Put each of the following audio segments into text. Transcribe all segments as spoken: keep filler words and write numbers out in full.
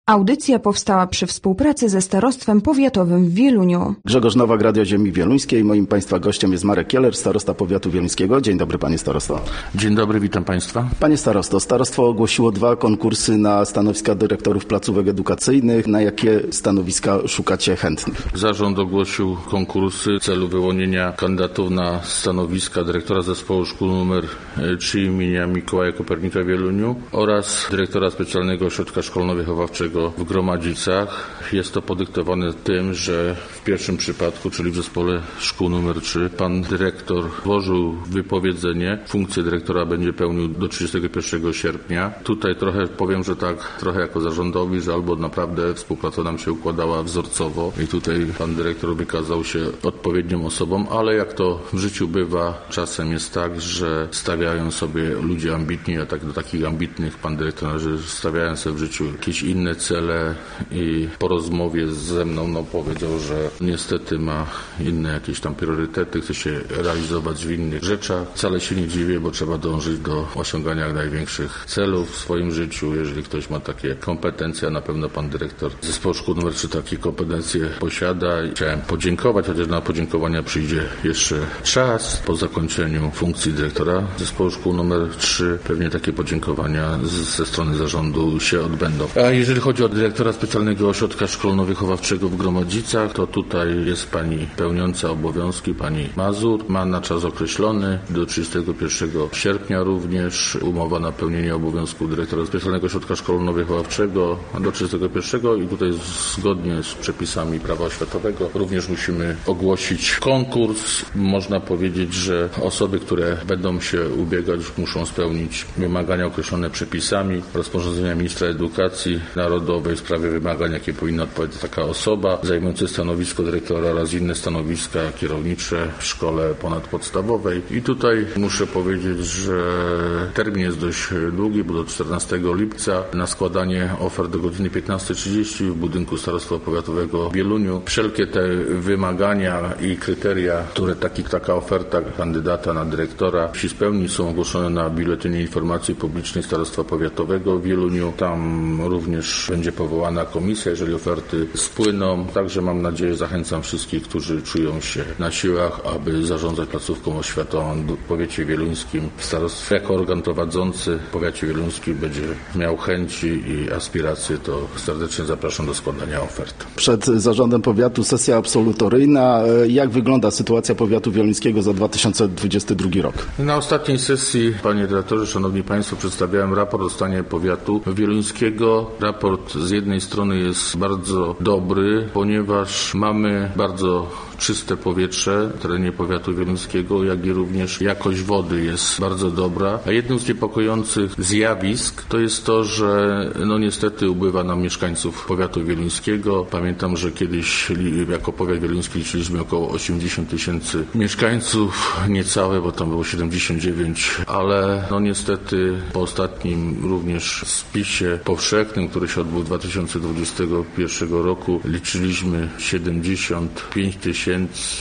Audycja powstała przy współpracy ze Starostwem Powiatowym w Wieluniu. Grzegorz Nowak, Radio Ziemi Wieluńskiej. Moim Państwa gościem jest Marek Kieler, starosta powiatu wieluńskiego. Dzień dobry, panie starosto. Dzień dobry, witam państwa. Panie starosto, starostwo ogłosiło dwa konkursy na stanowiska dyrektorów placówek edukacyjnych. Na jakie stanowiska szukacie chętnych? Zarząd ogłosił konkursy w celu wyłonienia kandydatów na stanowiska dyrektora zespołu szkół numer trzy imienia Mikołaja Kopernika w Wieluniu oraz dyrektora specjalnego ośrodka szkolno-wychowawczego w Gromadzicach. Jest to podyktowane tym, że w pierwszym przypadku, czyli w zespole szkół numer trzy, pan dyrektor włożył wypowiedzenie. Funkcję dyrektora będzie pełnił do trzydziestego pierwszego sierpnia. Tutaj trochę powiem, że tak, trochę jako zarządowi, że albo naprawdę współpraca nam się układała wzorcowo i tutaj pan dyrektor wykazał się odpowiednią osobą, ale jak to w życiu bywa, czasem jest tak, że stawiają sobie ludzie ambitni, a tak do takich ambitnych pan dyrektor, że stawiają sobie w życiu jakieś inne cele i po rozmowie ze mną no, powiedział, że niestety ma inne jakieś tam priorytety, chce się realizować w innych rzeczach. Wcale się nie dziwię, bo trzeba dążyć do osiągania największych celów w swoim życiu. Jeżeli ktoś ma takie kompetencje, a na pewno pan dyrektor zespołu szkół numer trzy takie kompetencje posiada. I chciałem podziękować, chociaż na podziękowania przyjdzie jeszcze czas. Po zakończeniu funkcji dyrektora zespołu szkół numer trzy pewnie takie podziękowania z, ze strony zarządu się odbędą. A jeżeli chodzi o dyrektora specjalnego ośrodka szkolno-wychowawczego w Gromadzicach, to tutaj jest pani pełniąca obowiązki, pani Mazur. Ma na czas określony do trzydziestego pierwszego sierpnia również umowa na pełnienie obowiązku dyrektora specjalnego ośrodka szkolno-wychowawczego do trzydziestego pierwszego i tutaj zgodnie z przepisami prawa oświatowego również musimy ogłosić konkurs. Można powiedzieć, że osoby, które będą się ubiegać, muszą spełnić wymagania określone przepisami rozporządzenia ministra edukacji narodowej w sprawie wymagań, jakie powinna odpowiedzieć taka osoba zajmująca stanowisko dyrektora oraz inne stanowiska kierownicze w szkole ponadpodstawowej. I tutaj muszę powiedzieć, że termin jest dość długi, bo do czternastego lipca na składanie ofert do godziny piętnastej trzydzieści w budynku Starostwa Powiatowego w Wieluniu. Wszelkie te wymagania i kryteria, które taki, taka oferta kandydata na dyrektora musi spełnić, są ogłoszone na Biuletynie Informacji Publicznej Starostwa Powiatowego w Wieluniu. Tam również będzie powołana komisja, jeżeli oferty spłyną. Także mam nadzieję, zachęcam wszystkich, którzy czują się na siłach, aby zarządzać placówką oświatową w powiecie wieluńskim. Starostwo jako organ prowadzący w powiecie wieluńskim będzie miał chęci i aspiracje, to serdecznie zapraszam do składania ofert. Przed zarządem powiatu sesja absolutoryjna. Jak wygląda sytuacja powiatu wieluńskiego za dwa tysiące dwudziesty drugi rok? Na ostatniej sesji, panie dyrektorze, szanowni państwo, przedstawiałem raport o stanie powiatu wieluńskiego. Raport z jednej strony jest bardzo dobry, ponieważ mamy bardzo czyste powietrze w terenie powiatu wieluńskiego, jak i również jakość wody jest bardzo dobra. A jednym z niepokojących zjawisk to jest to, że no niestety ubywa nam mieszkańców powiatu wieluńskiego. Pamiętam, że kiedyś jako powiat wieluński liczyliśmy około osiemdziesiąt tysięcy mieszkańców, niecałe, bo tam było siedemdziesiąt dziewięć, ale no niestety po ostatnim również spisie powszechnym, który się odbył dwa tysiące dwudziestego pierwszego roku, liczyliśmy siedemdziesiąt pięć tysięcy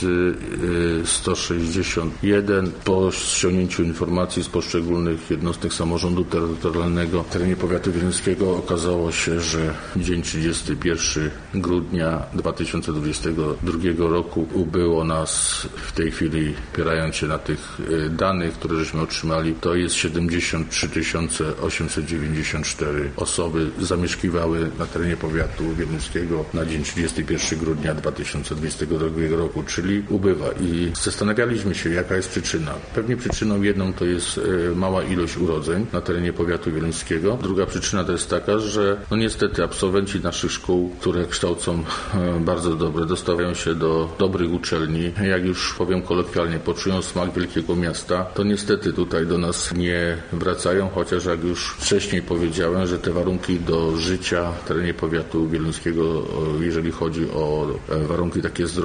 sto sześćdziesiąt jeden. Po ściągnięciu informacji z poszczególnych jednostek samorządu terytorialnego w terenie powiatu wieluńskiego okazało się, że dzień trzydziestego pierwszego grudnia dwa tysiące dwudziestego drugiego roku ubyło nas w tej chwili, opierając się na tych danych, które żeśmy otrzymali, to jest siedemdziesiąt trzy tysiące osiemset dziewięćdziesiąt cztery osoby zamieszkiwały na terenie powiatu wieluńskiego na dzień trzydziestego pierwszego grudnia dwa tysiące dwudziestego drugiego roku, czyli ubywa. I zastanawialiśmy się, jaka jest przyczyna. Pewnie przyczyną jedną to jest mała ilość urodzeń na terenie powiatu wieluńskiego. Druga przyczyna to jest taka, że no niestety absolwenci naszych szkół, które kształcą bardzo dobre, dostawiają się do dobrych uczelni. Jak już powiem kolokwialnie, poczują smak wielkiego miasta, to niestety tutaj do nas nie wracają, chociaż jak już wcześniej powiedziałem, że te warunki do życia w terenie powiatu wieluńskiego, jeżeli chodzi o warunki takie zdrowotne,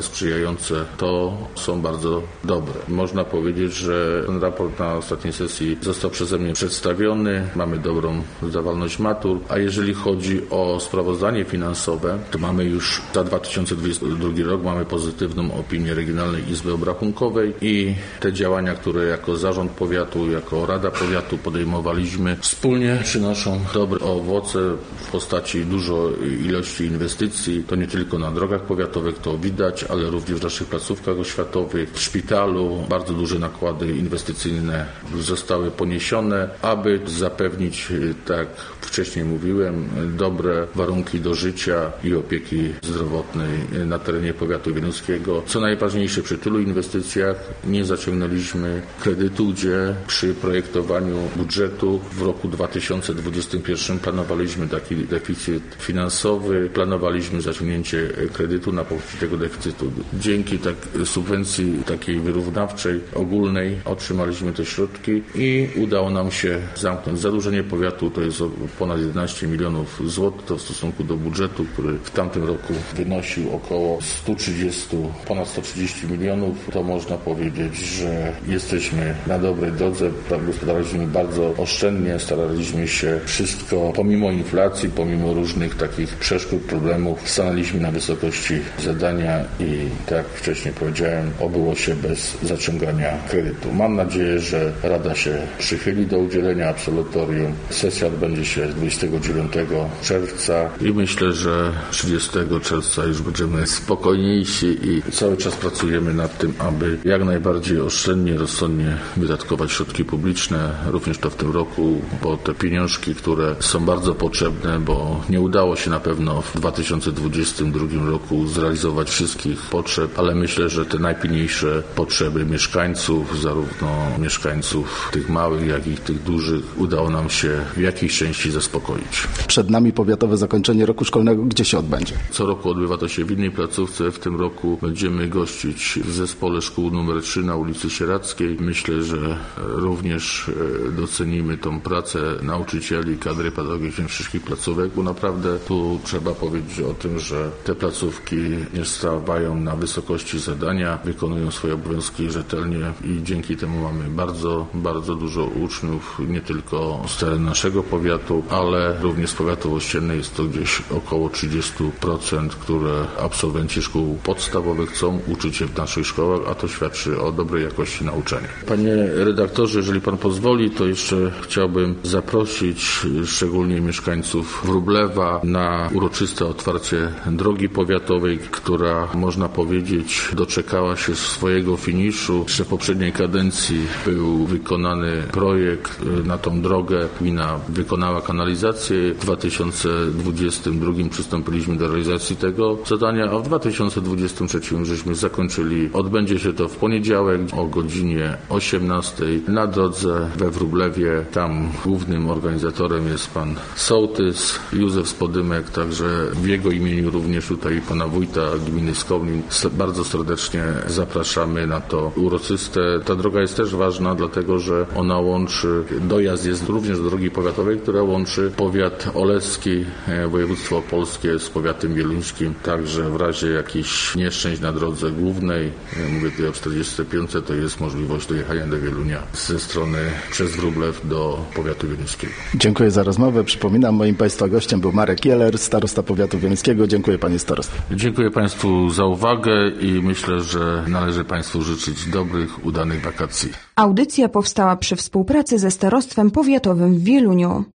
sprzyjające, to są bardzo dobre. Można powiedzieć, że ten raport na ostatniej sesji został przeze mnie przedstawiony. Mamy dobrą zdawalność matur, a jeżeli chodzi o sprawozdanie finansowe, to mamy już za dwa tysiące dwudziesty drugi rok mamy pozytywną opinię Regionalnej Izby Obrachunkowej i te działania, które jako zarząd powiatu, jako Rada Powiatu podejmowaliśmy, wspólnie przynoszą dobre owoce w postaci dużo ilości inwestycji. To nie tylko na drogach powiatowych, to widać, ale również w naszych placówkach oświatowych, w szpitalu. Bardzo duże nakłady inwestycyjne zostały poniesione, aby zapewnić, tak wcześniej mówiłem, dobre warunki do życia i opieki zdrowotnej na terenie powiatu wieluńskiego. Co najważniejsze, przy tylu inwestycjach nie zaciągnęliśmy kredytu, gdzie przy projektowaniu budżetu w roku dwa tysiące dwudziestym pierwszym planowaliśmy taki deficyt finansowy, planowaliśmy zaciągnięcie kredytu na pokrycie tego deficytu. Dzięki tak, subwencji takiej wyrównawczej, ogólnej otrzymaliśmy te środki i udało nam się zamknąć zadłużenie powiatu, to jest ponad jedenaście milionów złotych, to w stosunku do budżetu, który w tamtym roku wynosił około sto trzydzieści, ponad sto trzydzieści milionów, to można powiedzieć, że jesteśmy na dobrej drodze. Gospodarowaliśmy bardzo oszczędnie, staraliśmy się wszystko, pomimo inflacji, pomimo różnych takich przeszkód, problemów, stanęliśmy na wysokości zadania i tak jak wcześniej powiedziałem, obyło się bez zaciągania kredytu. Mam nadzieję, że Rada się przychyli do udzielenia absolutorium. Sesja odbędzie się dwudziestego dziewiątego czerwca i myślę, że trzydziestego czerwca już będziemy spokojniejsi i cały czas pracujemy nad tym, aby jak najbardziej oszczędnie, rozsądnie wydatkować środki publiczne, również to w tym roku, bo te pieniążki, które są bardzo potrzebne, bo nie udało się na pewno w dwa tysiące dwudziestym drugim roku zrealizować wszystkich potrzeb, ale myślę, że te najpilniejsze potrzeby mieszkańców, zarówno mieszkańców tych małych, jak i tych dużych, udało nam się w jakiejś części zaspokoić. Przed nami powiatowe zakończenie roku szkolnego. Gdzie się odbędzie? Co roku odbywa to się w innej placówce. W tym roku będziemy gościć w zespole szkół numer trzy na ulicy Sieradzkiej. Myślę, że również docenimy tą pracę nauczycieli, kadry pedagogicznej wszystkich placówek, bo naprawdę tu trzeba powiedzieć o tym, że te placówki nie stawają na wysokości zadania, wykonują swoje obowiązki rzetelnie i dzięki temu mamy bardzo, bardzo dużo uczniów, nie tylko z terenu naszego powiatu, ale również z powiatu ościennej. Jest to gdzieś około trzydzieści procent, które absolwenci szkół podstawowych chcą uczyć się w naszych szkołach, a to świadczy o dobrej jakości nauczania. Panie redaktorze, jeżeli pan pozwoli, to jeszcze chciałbym zaprosić szczególnie mieszkańców Wróblewa na uroczyste otwarcie drogi powiatowej, która, można powiedzieć, doczekała się swojego finiszu. Jeszcze w poprzedniej kadencji był wykonany projekt na tą drogę. Gmina wykonała kanalizację. W dwa tysiące dwudziestym drugim przystąpiliśmy do realizacji tego zadania, a w dwa tysiące dwudziestym trzecim żeśmy zakończyli. Odbędzie się to w poniedziałek o godzinie osiemnastej na drodze we Wróblewie. Tam głównym organizatorem jest pan sołtys Józef Spodymek, także w jego imieniu również tutaj pana wójta gminy Skołnin bardzo serdecznie zapraszamy na to uroczyste. Ta droga jest też ważna, dlatego że ona łączy, dojazd jest również do drogi powiatowej, która łączy powiat olecki, województwo opolskie z powiatem wieluńskim. Także w razie jakichś nieszczęść na drodze głównej, mówię tutaj o czterdziestej piątej, to jest możliwość dojechania do Wielunia ze strony przez Wróblew do powiatu wieluńskiego. Dziękuję za rozmowę. Przypominam, moim państwa gościem był Marek Jeller, starosta powiatu wieluńskiego. Dziękuję panie starosto. Dziękuję państwu za uwagę i myślę, że należy państwu życzyć dobrych, udanych wakacji. Audycja powstała przy współpracy ze Starostwem Powiatowym w Wieluniu.